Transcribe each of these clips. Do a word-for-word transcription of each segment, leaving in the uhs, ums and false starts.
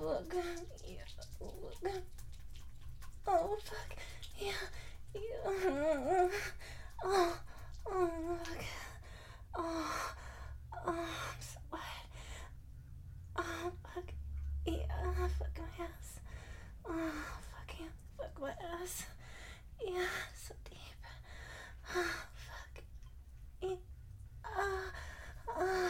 fuck. Yeah, fuck. Oh, fuck. Yeah, yeah. Oh, oh, fuck. Oh, oh, I'm so wet. Oh, fuck. Yeah, fuck my ass. Oh, fuck yeah, fuck wet ass. Yeah, so deep. Oh, fuck. Yeah. Ah, ah.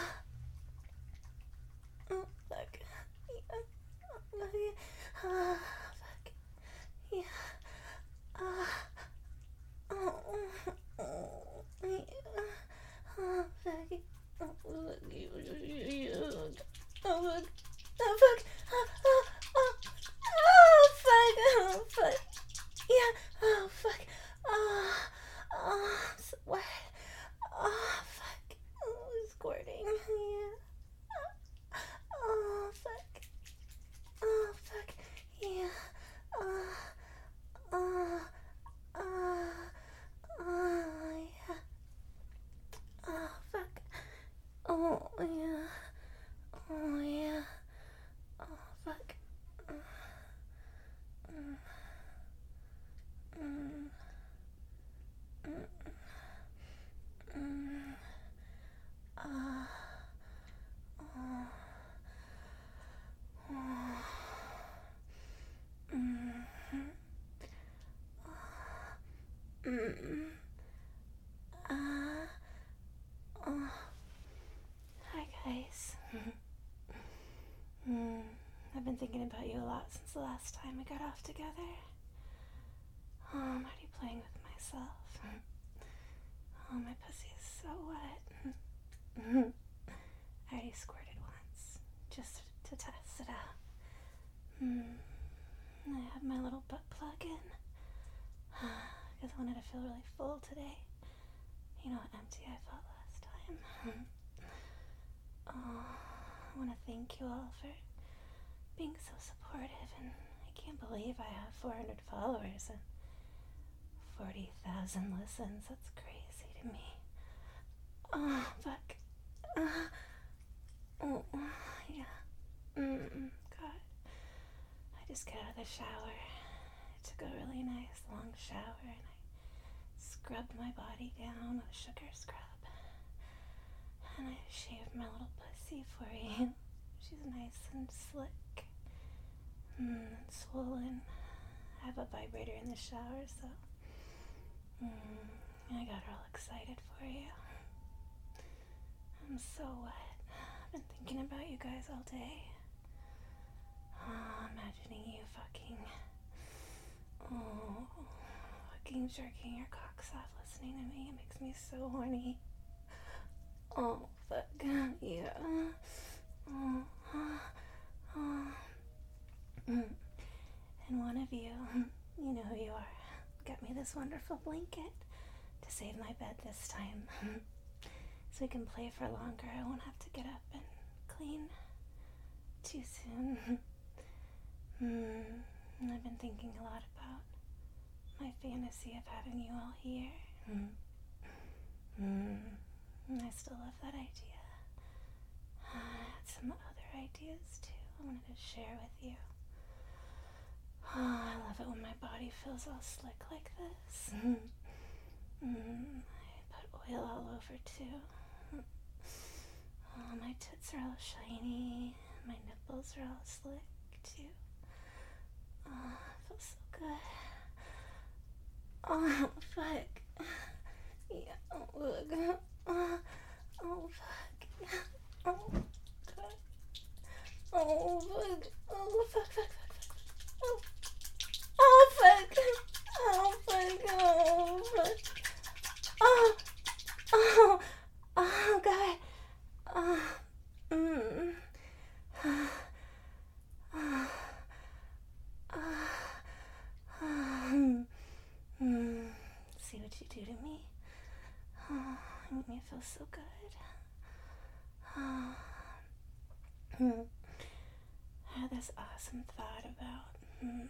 Oh, fuck. Yeah. Oh, yeah. Ah, fuck. Yeah. Ah. Oh, oh, yeah. Oh, fuck. Oh, fuck. Oh, fuck. Oh, fuck. Oh, fuck. Oh, oh, oh. Oh, fuck. Oh, fuck. Yeah. Oh, fuck. Oh, oh, I'm so wet. Oh, fuck. Oh, it's squirting. Yeah. Oh, fuck. Oh, fuck. Yeah. Oh, oh, oh, oh, yeah. Oh, fuck. Oh, yeah. Oh, yeah. Oh, fuck. Mm, mm, mm, mm. Ah. Oh. Oh. Mm. Mm. Ah. Oh. Hi, guys. mm. I've been thinking about you a lot since the last time we got off together. Oh, I'm already playing with myself. Oh, my pussy is so wet. I already squirted once, just to test it out. Mm. I have my little butt plug in, because I wanted to feel really full today. You know how empty I felt last time. Oh, I want to thank you all for being so supportive, and I can't believe I have four hundred followers and forty thousand listens. That's crazy to me. Oh, fuck. Uh, oh, yeah. Mm, God. I just got out of the shower. I took a really nice long shower and I scrubbed my body down with a sugar scrub. And I shaved my little pussy for you. She's nice and slick. Mm, and swollen. I have a vibrator in the shower, so mm, I got her all excited for you. I'm so wet. I've been thinking about you guys all day. Oh, imagining you fucking. Oh, fucking jerking your cocks off listening to me. It makes me so horny. Oh, fuck. Yeah. Oh, oh, oh. And one of you, you know who you are, got me this wonderful blanket to save my bed this time. So we can play for longer. I won't have to get up and clean too soon. mm, and I've been thinking a lot about my fantasy of having you all here. Mm. Mm. And I still love that idea. I had some other ideas too I wanted to share with you. Oh, I love it when my body feels all slick like this. Mm. Mm. I put oil all over too. Oh, my tits are all shiny. My nipples are all slick too. Oh, it feels so good. Oh, fuck. Yeah, oh, look. Oh, oh, fuck. Oh, fuck. Oh, fuck. Oh, fuck, fuck, fuck, fuck. Oh, oh, fuck. Oh, fuck. Oh, fuck. Oh, oh, oh, God. Oh, mm. Oh, oh, oh, mm. See what you do to me? Oh, you make me feel so good. Oh. Mm. I had this awesome thought about mm,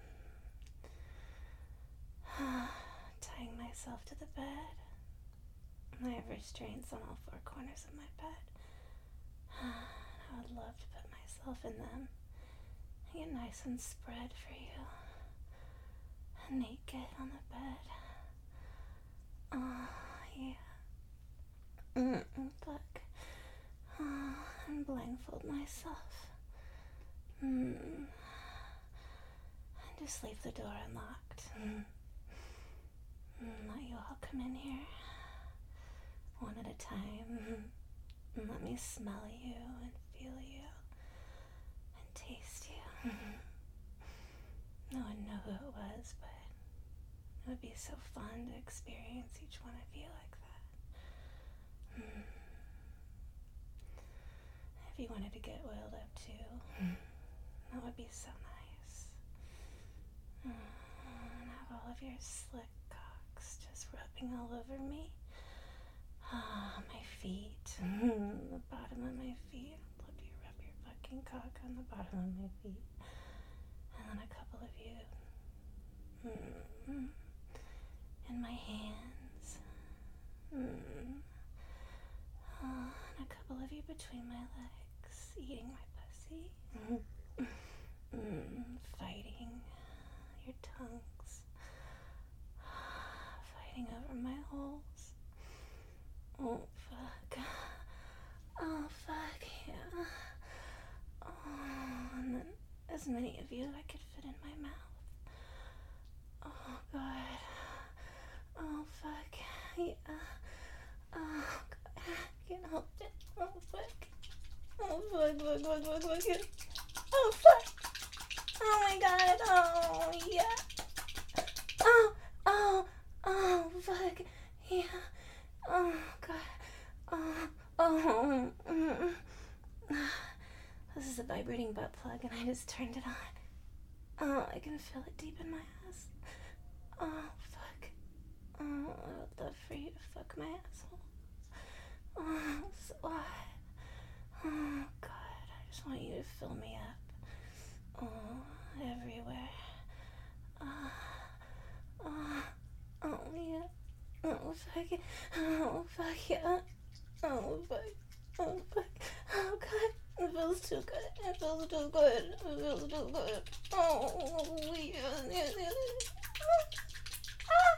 tying myself to the bed. I have restraints on all four corners of my bed. I would love to put myself in them get nice and spread for you. Naked on the bed. Oh, yeah. Mm, fuck. Oh, and blindfold myself. Mm. And just leave the door unlocked. Mm. And let you all come in here. One at a time. And let me smell you and feel you. And taste you. No one knew who it was, but it would be so fun to experience each one of you like that. Mm. If you wanted to get oiled up too, that would be so nice. Mm. And have all of your slick cocks just rubbing all over me. Ah, my feet. The bottom of my feet. I'd love you to rub your fucking cock on the bottom of my feet. And then a couple of you. Mm. In my hands. Mm. Oh, and a couple of you between my legs, eating my pussy. Mm. Fighting your tongues. Fighting over my holes. Oh, fuck. Oh, fuck, yeah. Oh, and then as many of you as I could fit in my mouth. Oh, God. Oh, fuck. Yeah. Oh, God. I can't help it. Oh, fuck. Oh, fuck, fuck, fuck, fuck, fuck. Oh, fuck. Oh, my God. Oh, yeah. Oh, oh, oh, fuck. Yeah. Oh, God. Oh, oh. Mm. This is a vibrating butt plug, and I just turned it on. Oh, I can feel it deep in my ass. Oh, fuck. Oh, I would love for you to fuck my asshole. Oh, so hot. Oh, God. I just want you to fill me up. Oh, everywhere. Oh, oh, oh, yeah. Oh, fuck it. Oh, fuck yeah. Oh, fuck. Oh, fuck. Oh, God. It feels too good. It feels too good. It feels too good. Oh, yeah, yeah, yeah. Oh, ah.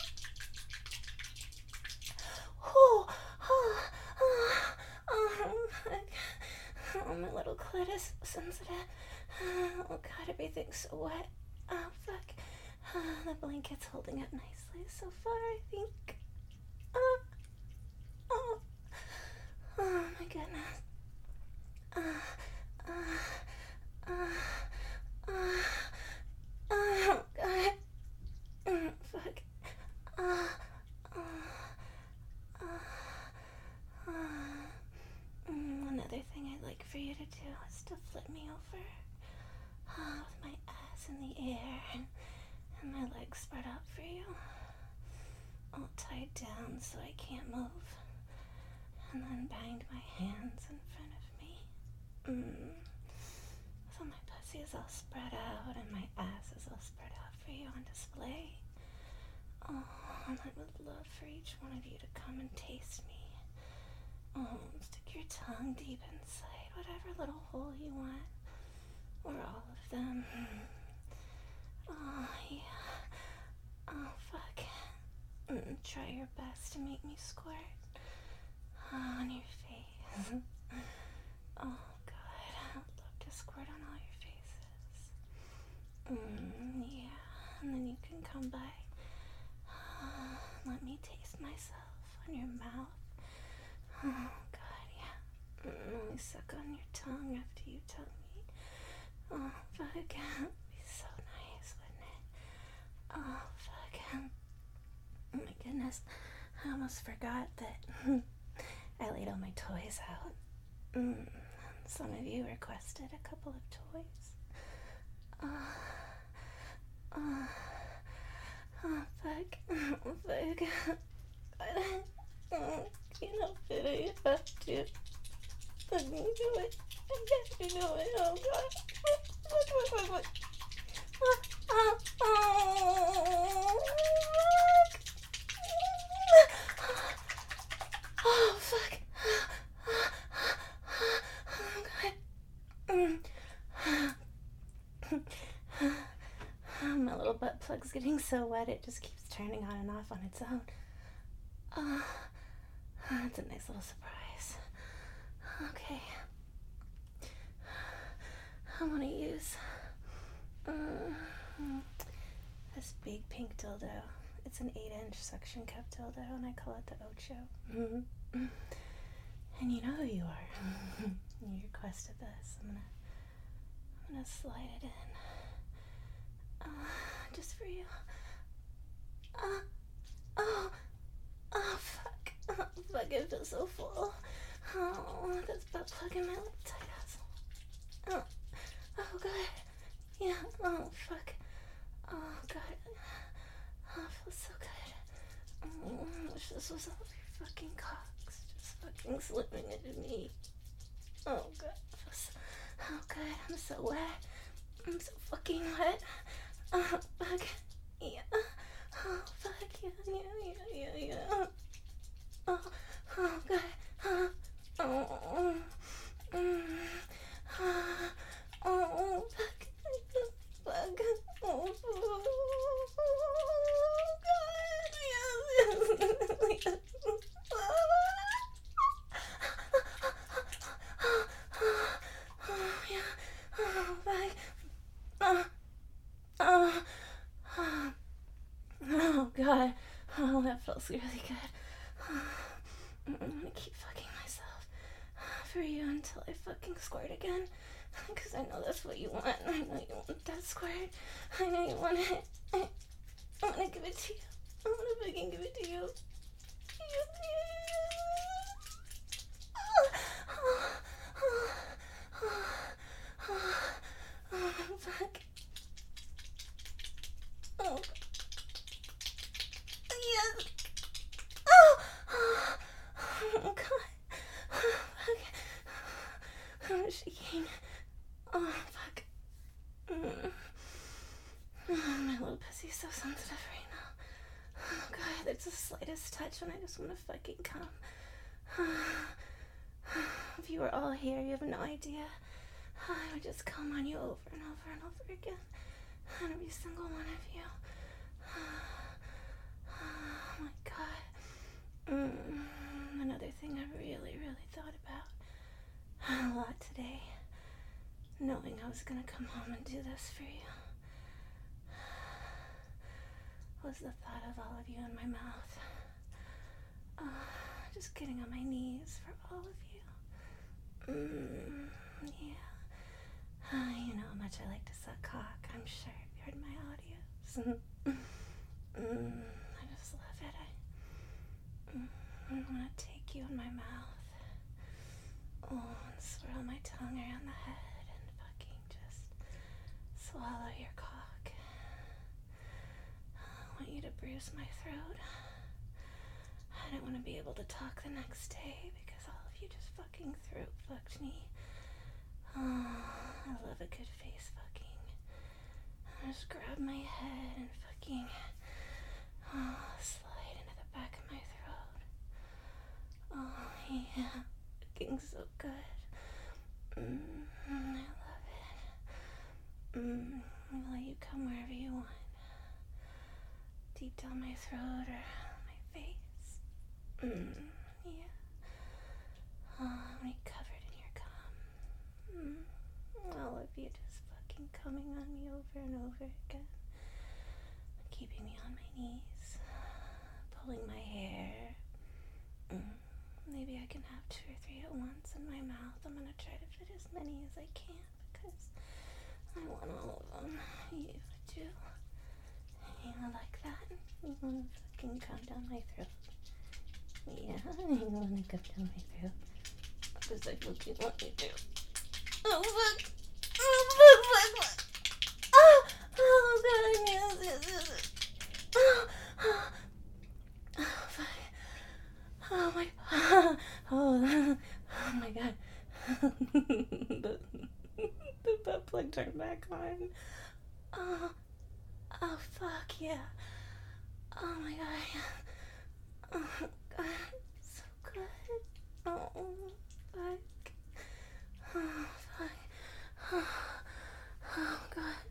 Oh, oh, oh, oh, fuck. Oh, my little clit is sensitive. Oh, God, everything's so wet. Oh, fuck. Oh, the blanket's holding up nicely so far, I think. Oh, oh, oh, my goodness. Uh, uh, uh, uh, oh, God. Mm, fuck. Uh, uh, uh, uh. Mm, another thing I'd like for you to do is to flip me over uh, with my ass in the air and, and my legs spread out for you. All tied down so I can't move. And then bind my hands in front of me. Mm. So my pussy is all spread out and my ass is all spread out for you on display. Oh, and I would love for each one of you to come and taste me. Oh, stick your tongue deep inside whatever little hole you want. Or all of them. Oh, yeah. Oh, fuck. Mm, try your best to make me squirt. Oh, on your face. Oh, God. I would love to squirt on all your faces. Mm, yeah. And then you can come by. Uh, let me taste myself on your mouth. Oh, God, yeah. Mm, let me suck on your tongue after you tongue me. Oh, fuck. It'd be so nice, wouldn't it? Oh, fuck. Oh, my goodness. I almost forgot that I laid all my toys out. Mm, some of you requested a couple of toys. Oh, oh, oh, fuck. Oh, fuck. Oh, can't help it. I have to. I can do it. I have to do it. Oh, God. Look, look, look, look. Oh, oh, oh, fuck. Oh, fuck. Oh, God. Mm. My little butt plug's getting so wet it just keeps turning on and off on its own. Uh, that's a nice little surprise. Okay. I want to use uh, this big pink dildo. It's an eight inch suction cup dildo and I call it the Ocho. And you know who you are. You requested this. I'm gonna, I'm gonna slide it in. Uh, just for you. Uh, oh, oh, fuck. Oh, fuck, it feels so full. Oh, that's butt plug in my lip tight asshole. Oh, oh, God. Yeah, oh, fuck. Oh, God. Oh, it feels so good. Oh, I wish this was all your fucking cocks just fucking slipping into me. Oh, God. It feels so, oh, God, I'm so wet. I'm so fucking wet. Oh, fuck. Yeah. Oh, fuck. Yeah, yeah, yeah, yeah, yeah. Oh, oh, God. Oh, oh, mm, oh, oh, fuck. Fuck. Oh, God. Yes, yes, yes. Oh, yeah. Oh, fuck. Oh, oh, oh, oh, God. Oh, that feels really good. I'm gonna keep fucking myself for you until I fucking squirt again. Because I know that's what you want. I know you want that squirt. I know you want it. I, I want to give it to you. I want to fucking give it to you. Oh, oh, oh, oh, oh, fuck. Oh, yes. Oh, oh, oh, God. Oh, fuck. I'm shaking. Oh, fuck. Mm. Oh, my little pussy's so sensitive right now. Oh, God, there's the slightest touch and I just want to fucking come. If you were all here, you have no idea. I would just come on you over and over and over again. On every single one of you. Oh, my God. Mm. Another thing I really, really thought about a lot today. Knowing I was gonna come home and do this for you was the thought of all of you in my mouth. Uh, just getting on my knees for all of you. Mm, yeah. Uh, you know how much I like to suck cock, I'm sure if you heard my audios. mm, I just love it. I, mm, I want to take you in my mouth. Oh, and swirl my tongue around the head. Swallow your cock. I want you to bruise my throat. I don't want to be able to talk the next day because all of you just fucking throat fucked me. Oh, I love a good face fucking. I just grab my head and fucking oh, slide into the back of my throat. Oh, yeah. Fucking so good. Mm, I love it. Mm, I'll let you come wherever you want. Deep down my throat or my face. Mm, yeah. Oh, I'm really covered in your cum. Mm, all of you just fucking coming on me over and over again. Keeping me on my knees. Pulling my hair. Mm, maybe I can have two or three at once in my mouth. I'm gonna try to fit as many as I can because I want all of them. You do. You like that? You wanna fucking come down my throat? Yeah, you wanna come down my throat? Because I fucking want you to. Oh, fuck! Oh, fuck, fuck, fuck! Oh, oh, God, yes, yes, yes. Oh, oh, oh, fuck. Oh, my, oh, oh, oh my God. the, the butt plug turned back on. Oh, oh, fuck, yeah. Oh, my God. Oh, God, so good. Oh, fuck. Oh, fuck. Oh, oh God.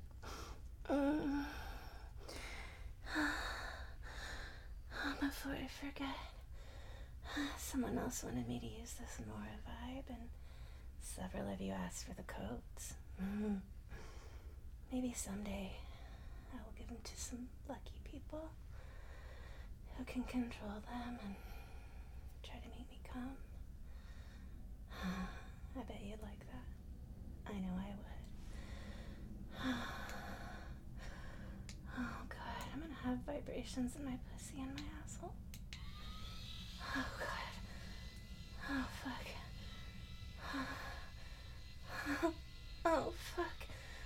I forget. Someone else wanted me to use this Nora vibe, and several of you asked for the codes. Mm-hmm. Maybe someday I will give them to some lucky people who can control them and try to make me come. I bet you'd like that. I know I would. Oh god, I'm gonna have vibrations in my pussy and my asshole. Oh god. Oh fuck. Oh fuck.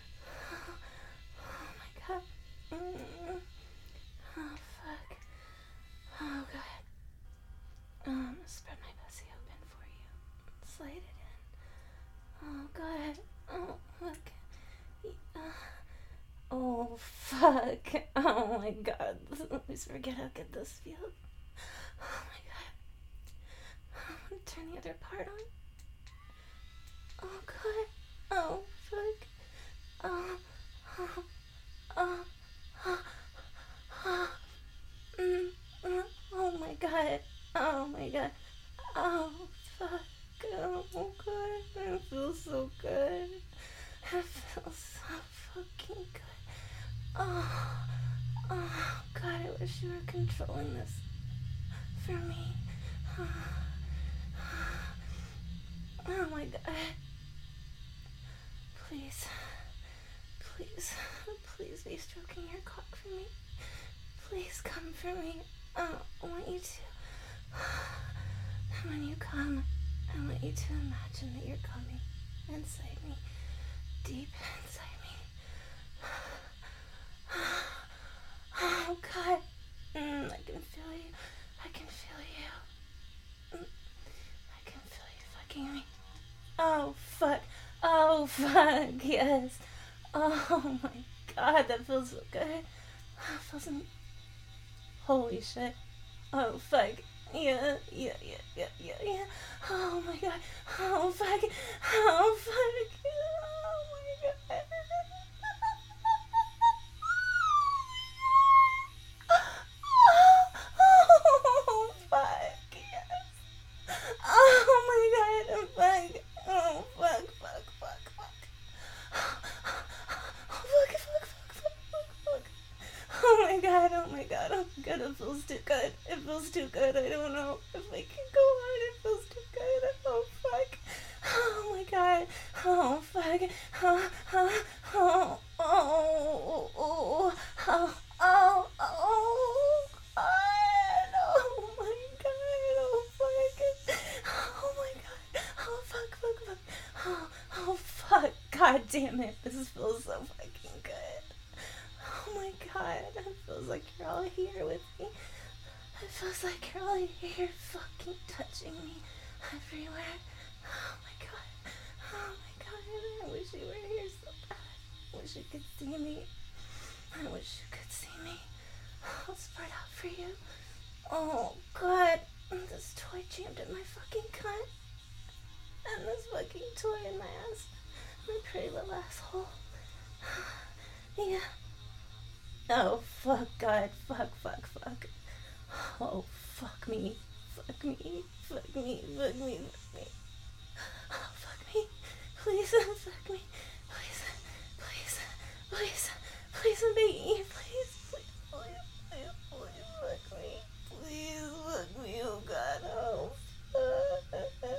Oh my god. Mm. Oh fuck. Oh god. Oh, I'm gonna spread my pussy open for you. Slide it in. Oh god. Oh fuck. Uh, oh fuck. Oh my god. I always forget how good this feels. Oh my god. I'm gonna turn the other part on. Oh god. Oh fuck. Oh. Oh. Oh. Oh. Oh. Mm. Mm. Oh my god. Oh my god. Oh fuck. Oh god. It feels so good. It feels so fucking good. Oh. Oh god, I wish you were controlling this for me. Oh, oh my god. Please. Please. Please be stroking your cock for me. Please come for me. Oh, I want you to. When you come, I want you to imagine that you're coming inside me. Deep inside me. Oh god. Mm, I can feel you. I can feel you. Mm, I can feel you fucking me. Oh fuck. Oh fuck. Yes. Oh my god, that feels so good. That feels am- Holy shit. Oh fuck. Yeah, yeah, yeah, yeah, yeah, yeah. Oh my god. Oh fuck. Oh fuck. Oh my god. Oh fuck. Yes. Oh my god. Fuck. Oh fuck, fuck, fuck, fuck. Oh fuck, fuck, fuck, fuck, fuck, fuck. Oh my god, oh my god, oh my god, it feels too good. It feels too good. I don't know if I can go on. It feels too good. Oh fuck. Oh my god. Oh fuck. Oh, oh, oh, oh, oh, oh, oh, oh, god. Oh my god. Oh fuck. Oh my god. Oh fuck, fuck, fuck. Oh, oh fuck. God damn it. This feels so fucking good. Oh my god, it feels like you're all here with me. It feels like you're all here fucking touching me everywhere. Oh my god. Oh my god, I wish you were here so bad. I wish you could see me. I wish you could see me. I'll spread out for you. Oh god, this toy jammed in my fucking cunt. And this fucking toy in my ass. My pretty little asshole. Yeah. Oh, fuck, God. Fuck, fuck, fuck. Oh, fuck me. Fuck me. Fuck me. Fuck me. Fuck me. Oh, fuck me. Please, fuck me. Please. Please. Please. Please, I'm begging you. Please. Please. Please. Please. Please. Fuck me. Please. Fuck me. Oh, God. Oh, fuck.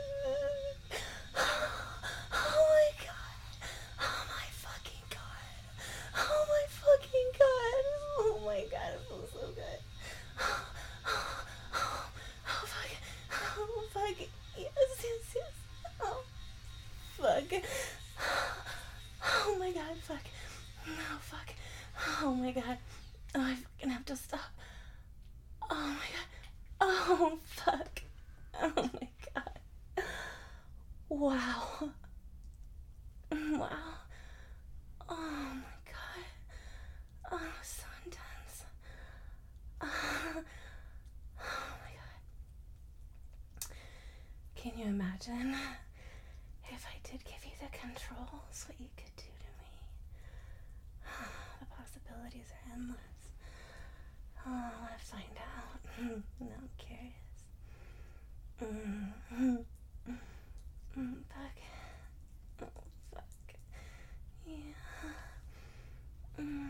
Oh, my God. Oh, my fucking God. Oh, my fucking God. Oh, my God. It feels so good. Oh, oh, oh, oh, fuck. Oh, fuck. Yes, yes, yes. Oh, fuck. Oh, my God. Fuck. No, fuck. Oh, my God. Oh, I fucking have to stop. Oh, my God. Oh, fuck. Oh, my God. Wow. Wow. Oh, my God. Oh, so intense. Oh, my God. Can you imagine if I did give you the controls, what you could do to me? The possibilities are endless. Oh, I want to find out. Now I'm curious. Mm-hmm. Mm, fuck. Oh, fuck. Yeah. Mm.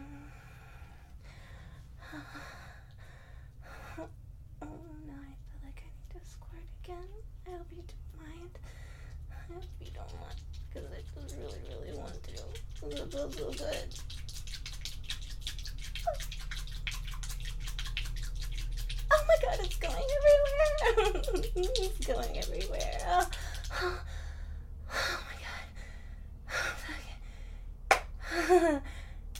Oh, no, I feel like I need to squirt again. I hope you don't mind. I hope you don't mind, because I just really, really want to. It feels so good. Oh my god, it's going everywhere! It's going everywhere. Oh, oh, oh my god. Okay.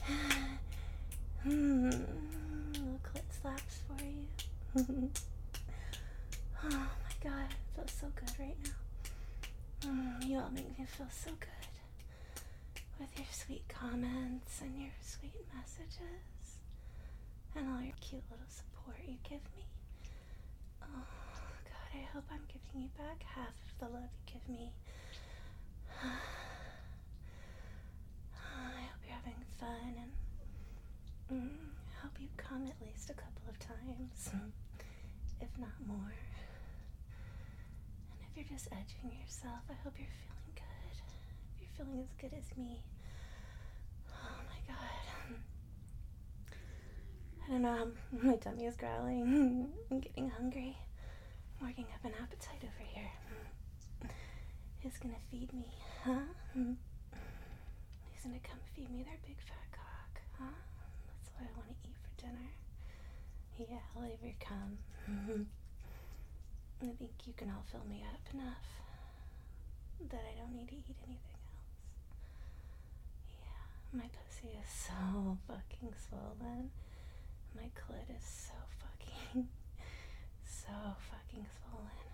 Hmm. Little clit slaps for you. Oh my god, it feels so good right now. Mm, you all make me feel so good. With your sweet comments and your sweet messages. And all your cute little support you give me. Oh god, I hope I'm giving you back half of the love you give me. I hope you're having fun, and mm, I hope you come at least a couple of times, if not more. And if you're just edging yourself, I hope you're feeling good. If you're feeling as good as me. Oh my god. I don't know, my tummy is growling. I'm getting hungry. I'm working up an appetite over here. Who's gonna feed me, huh? Who's gonna come feed me their big fat cock, huh? That's what I want to eat for dinner. Yeah, I'll ever come. I think you can all fill me up enough that I don't need to eat anything else. Yeah, my pussy is so fucking swollen. My clit is so fucking, so fucking swollen.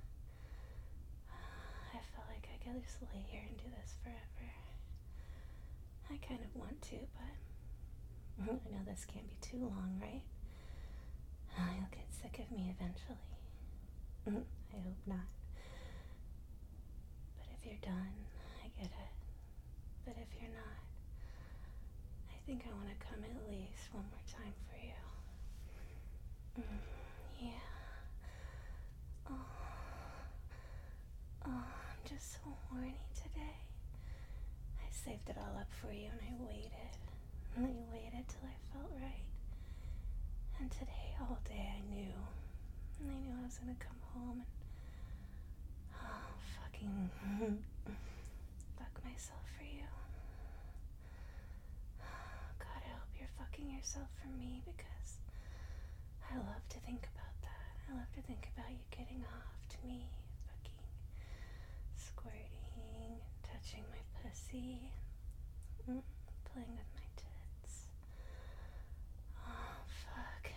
I feel like I could just lay here and do this forever. I kind of want to, but I know this can't be too long, right? You'll get sick of me eventually. I hope not. But if you're done, I get it. But if you're not, I think I want to come at least one more time for you. Mm, yeah. Oh. Oh, I'm just so horny today. I saved it all up for you, and I waited. And I waited till I felt right. And today, all day, I knew. And I knew I was gonna come home and oh, fucking fuck myself for you. God, I hope you're fucking yourself for me, because I love to think about that. I love to think about you getting off to me, fucking squirting, touching my pussy, mm, playing with my tits. Oh, fuck.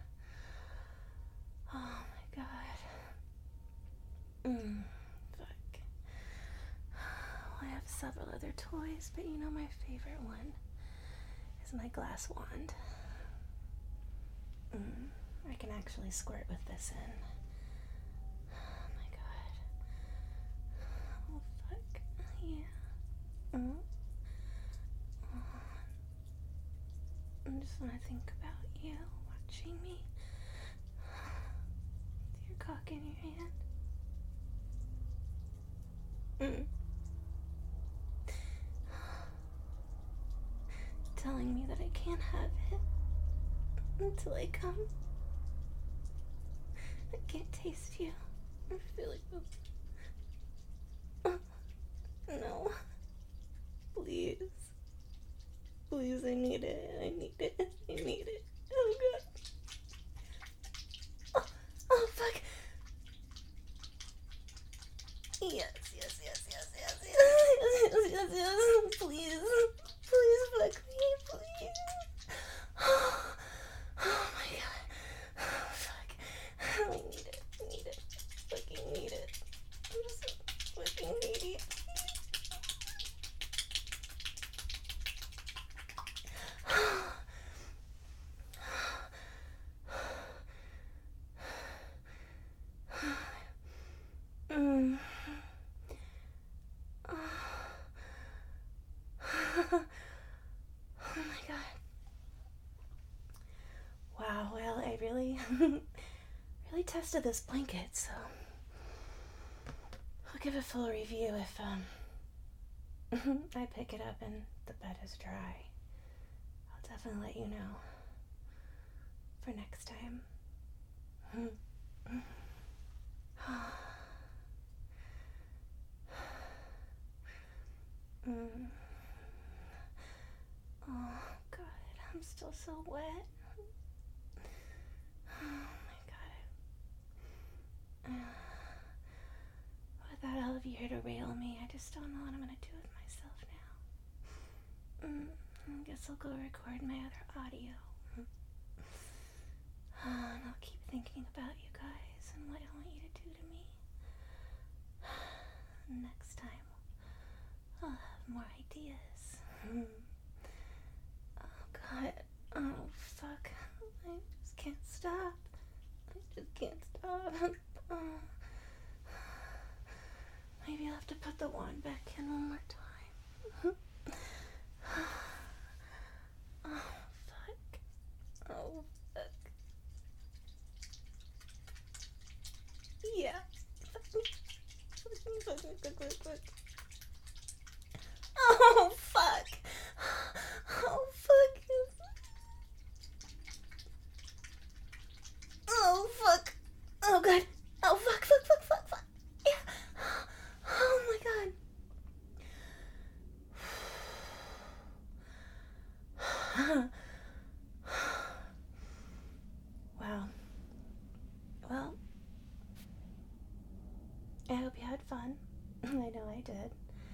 Oh my god. Mm, fuck. Well, I have several other toys, but you know my favorite one is my glass wand. Mm, I can actually squirt with this in. Oh my god. Oh fuck. Yeah. Mm. Oh. I just want to think about you watching me. With your cock in your hand. Mm. Telling me that I can't have it until I come. I can't taste you or feel you. Uh, no. Please. Please, I need it. I need it. I need it. Oh god. Oh, oh fuck. Yes, yes, yes, yes, yes, yes, yes, yes, yes, yes. Please. Please fuck me, please. Oh, oh my god. Oh, fuck. I need it. I need it. Fucking need it. I'm so fucking needy. Mm. Oh. Oh my god. Wow, well, I really tested this blanket, so I'll give a full review if, um, I pick it up and the bed is dry. I'll definitely let you know for next time. mm. Oh, God, I'm still so wet. Oh, my God. Without all of you here to rail me, I just don't know what I'm going to do with myself now. Mm, I guess I'll go record my other audio. And I'll keep thinking about you guys and what I want you to do to me. Next time, I'll have more ideas. Oh, God. Oh, fuck. I just can't stop. I just can't stop. Oh. Maybe I'll have to put the wand back in one more time. Oh, fuck. Oh, fuck. Yeah. Oh, fuck. Oh, fuck. Oh, fuck. Oh, God. Oh, fuck, fuck, fuck, fuck, fuck. Yeah. Oh, my God. Wow. Well, I hope you had fun. I know I did.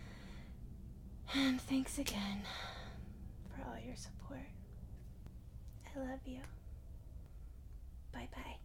And thanks again for all your support. I love you. Bye-bye.